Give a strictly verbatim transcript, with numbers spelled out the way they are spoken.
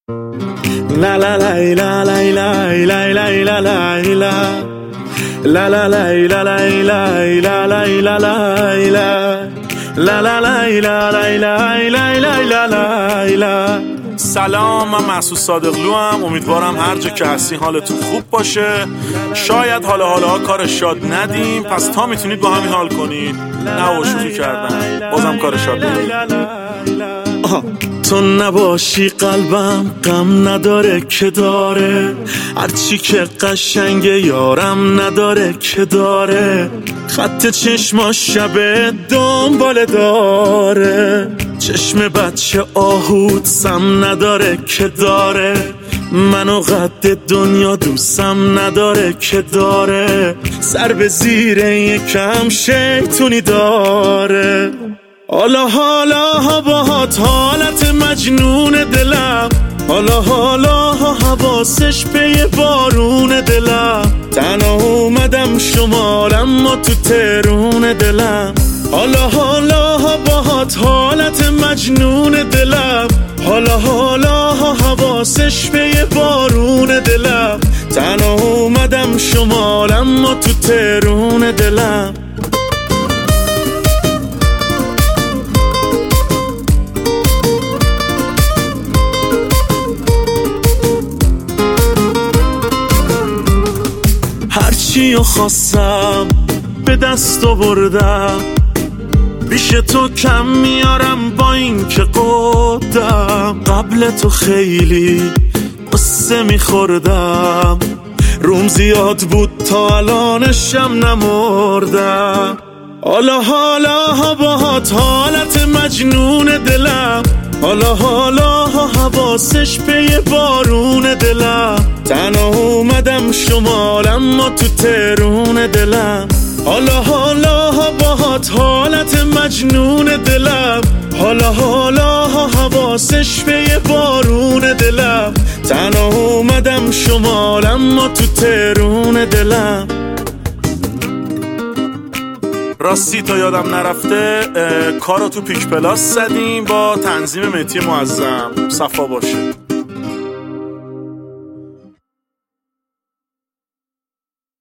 La la la la la la la la la la la La la la la la la la la la la La la la la la la la la la la. سلام، من محسوس صادقلو هم. امیدوارم هر جا که هستی حالتون خوب باشه. شاید حالا حالا کار شاد ندیم، پس تا میتونید با همین حال کنید. نه و شوخی کردم، بازم کار شاد ندیم. تو نباشی قلبم غم نداره که داره، هرچی که قشنگه یارم نداره که داره، خط چشما شب دنباله داره، چشم بچه آهود سم نداره که داره، منو قد دنیا دوستم نداره که داره، سر به زیر یکم شیطونی داره. حالا حالا باهات حالت مجنون دلم، حالا حالا حواسش پی بارون دلم، تنها اومدم شمارم ما تو ترون دلم. حالا حالا باهات حالت مجنون دلم، حالا حالا حواسش پی بارون دلم، تنها اومدم شمارم ما تو ترون دلم. هرچی خواستم به دست آوردم، بیش تو کم میارم با این که قدم، قبل تو خیلی قصه میخوردم، روم زیاد بود تا الانشم نمردم. حالا حالا باهات حالت مجنون دلم، حالا حالا حواسش پی بارون دلم، تنها اومدم شمارم ما تو ترون دلم. حالا حالا باهات حالت مجنون دلم، حالا حالا حواسش پی بارون دلم، تنها اومدم شمارم ما تو ترون دلم. راستی تا یادم نرفته کارو تو پیک پلاس زدیم با تنظیم مهدی معظم. صفا باشه.